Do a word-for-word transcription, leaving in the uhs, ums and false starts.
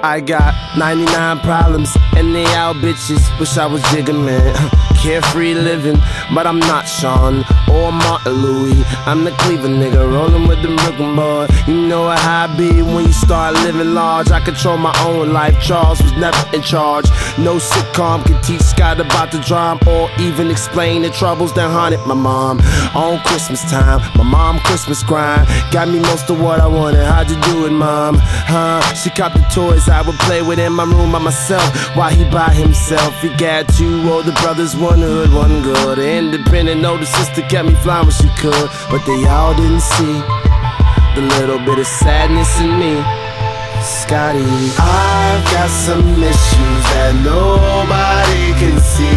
I got ninety-nine problems and they out bitches. Wish I was Jigga, man. Carefree living, but I'm not Sean or Martin Louis. I'm the Cleveland nigga, rolling with the Brooklyn boy. You know how I be when you start living large. I control my own life, Charles was never in charge. No sitcom can teach Scott about the drama or even explain the troubles that haunted my mom. On Christmas time, my mom Christmas grind got me most of what I wanted. How'd you do it, mom? Huh? She copped the toys I would play with in my room by myself while he by himself. He got two older brothers, one hood, one good. An independent older sister kept me flying when she could, but they all didn't see the little bit of sadness in me. Scotty, I've got some issues that nobody can see.